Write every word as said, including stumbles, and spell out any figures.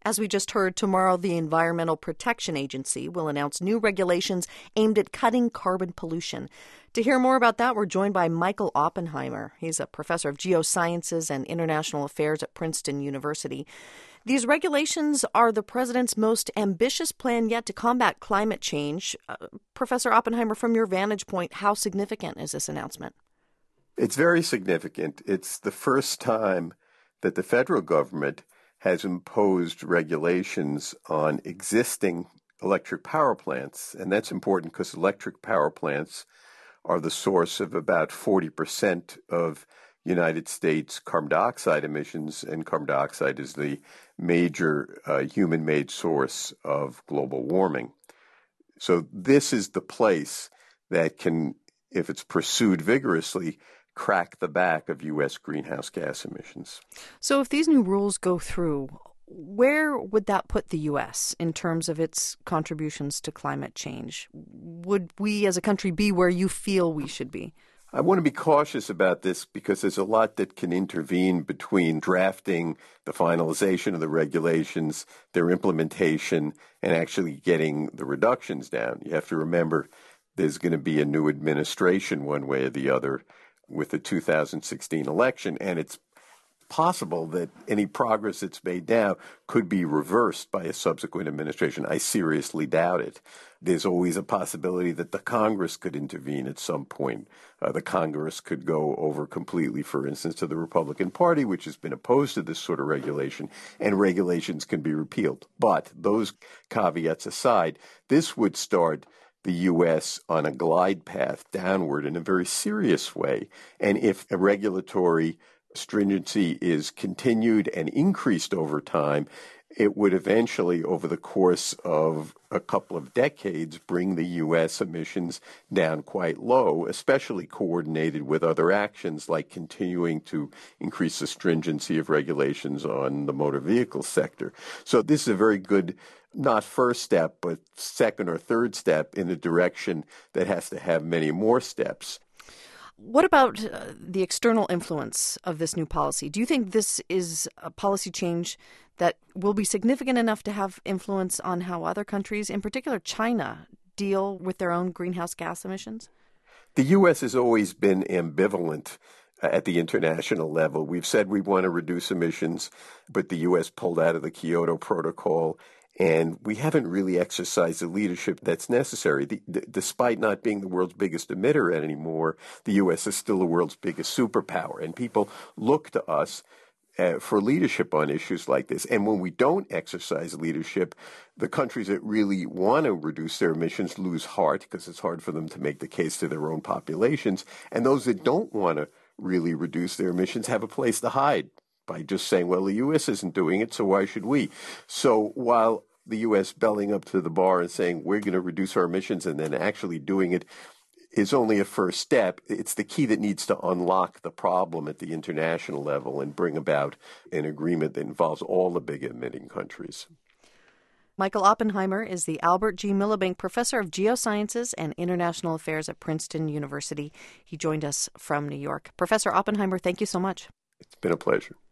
As we just heard, tomorrow the Environmental Protection Agency will announce new regulations aimed at cutting carbon pollution. To hear more about that, we're joined by Michael Oppenheimer. He's a professor of geosciences and international affairs at Princeton University. These regulations are the president's most ambitious plan yet to combat climate change. Uh, Professor Oppenheimer, from your vantage point, how significant is this announcement? It's very significant. It's the first time that the federal government has imposed regulations on existing electric power plants. And that's important because electric power plants are the source of about forty percent of United States carbon dioxide emissions, and carbon dioxide is the major uh, human-made source of global warming. So this is the place that can, if it's pursued vigorously, crack the back of U S greenhouse gas emissions. So if these new rules go through, where would that put the U S in terms of its contributions to climate change? Would we as a country be where you feel we should be? I want to be cautious about this because there's a lot that can intervene between drafting, the finalization of the regulations, their implementation, and actually getting the reductions down. You have to remember there's going to be a new administration one way or the other with the two thousand sixteen election, and it's possible that any progress that's made now could be reversed by a subsequent administration. I seriously doubt it. There's always a possibility that the Congress could intervene at some point. Uh, the Congress could go over completely, for instance, to the Republican Party, which has been opposed to this sort of regulation, and regulations can be repealed. But those caveats aside, this would start the U S on a glide path downward in a very serious way. And if a regulatory stringency is continued and increased over time, it would eventually, over the course of a couple of decades, bring the U S emissions down quite low, especially coordinated with other actions like continuing to increase the stringency of regulations on the motor vehicle sector. So this is a very good, not first step, but second or third step in a direction that has to have many more steps. What about uh, the external influence of this new policy? Do you think this is a policy change that will be significant enough to have influence on how other countries, in particular China, deal with their own greenhouse gas emissions? The U S has always been ambivalent at the international level. We've said we want to reduce emissions, but the U S pulled out of the Kyoto Protocol. And we haven't really exercised the leadership that's necessary. The, d- despite not being the world's biggest emitter anymore, the U S is still the world's biggest superpower. And people look to us uh, for leadership on issues like this. And when we don't exercise leadership, the countries that really want to reduce their emissions lose heart because it's hard for them to make the case to their own populations. And those that don't want to really reduce their emissions have a place to hide by just saying, well, the U S isn't doing it, so why should we? So while the U S belling up to the bar and saying we're going to reduce our emissions and then actually doing it is only a first step, it's the key that needs to unlock the problem at the international level and bring about an agreement that involves all the big emitting countries. Michael Oppenheimer is the Albert G. Milbank Professor of Geosciences and International Affairs at Princeton University. He joined us from New York. Professor Oppenheimer, thank you so much. It's been a pleasure.